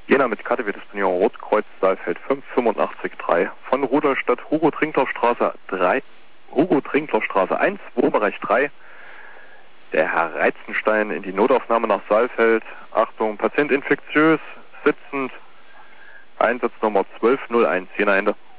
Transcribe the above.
Jena mit KTW Disponier Rotkreuz Saalfeld 5 85-3 von Rudolstadt Hugo Trinklerstraße 1, Wohnbereich 3. Der Herr Reizenstein in die Notaufnahme nach Saalfeld. Achtung, Patient infektiös, sitzend. Einsatznummer 1201, Jena Ende.